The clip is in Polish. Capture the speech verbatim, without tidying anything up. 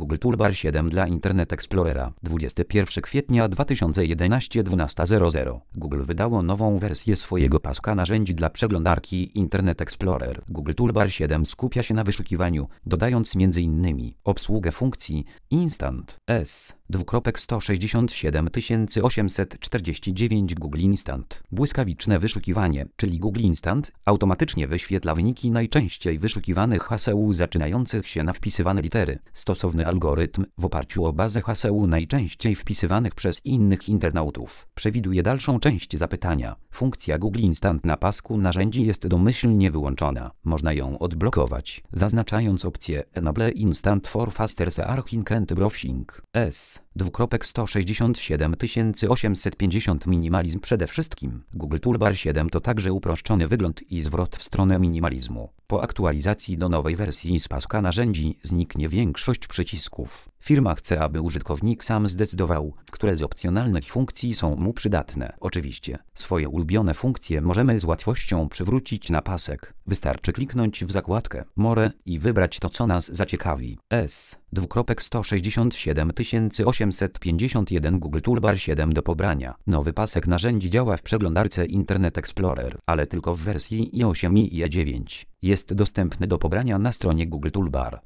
Google Toolbar siedem dla Internet Explorera. dwudziestego pierwszego kwietnia dwa tysiące jedenastego dwunasta zero zero. Google wydało nową wersję swojego paska narzędzi dla przeglądarki Internet Explorer. Google Toolbar siedem skupia się na wyszukiwaniu, dodając między innymi obsługę funkcji Instant S. sto sześćdziesiąt siedem tysięcy osiemset czterdzieści dziewięć Google Instant. Błyskawiczne wyszukiwanie, czyli Google Instant, automatycznie wyświetla wyniki najczęściej wyszukiwanych haseł zaczynających się na wpisywane litery. Stosowny algorytm, w oparciu o bazę haseł najczęściej wpisywanych przez innych internautów, przewiduje dalszą część zapytania. Funkcja Google Instant na pasku narzędzi jest domyślnie wyłączona. Można ją odblokować, zaznaczając opcję Enable Instant for Faster Searching and Browsing. S. sto sześćdziesiąt siedem tysięcy osiemset pięćdziesiąt Minimalizm. Przede wszystkim Google Toolbar siedem to także uproszczony wygląd i zwrot w stronę minimalizmu. Po aktualizacji do nowej wersji z paska narzędzi zniknie większość przycisków. Firma chce, aby użytkownik sam zdecydował, które z opcjonalnych funkcji są mu przydatne. Oczywiście, swoje ulubione funkcje możemy z łatwością przywrócić na pasek. Wystarczy kliknąć w zakładkę More i wybrać to, co nas zaciekawi. S. sto sześćdziesiąt siedem tysięcy osiemset pięćdziesiąt jeden Google Toolbar siedem do pobrania. Nowy pasek narzędzi działa w przeglądarce Internet Explorer, ale tylko w wersji i osiem i e dziewięć. Jest dostępny do pobrania na stronie Google Toolbar.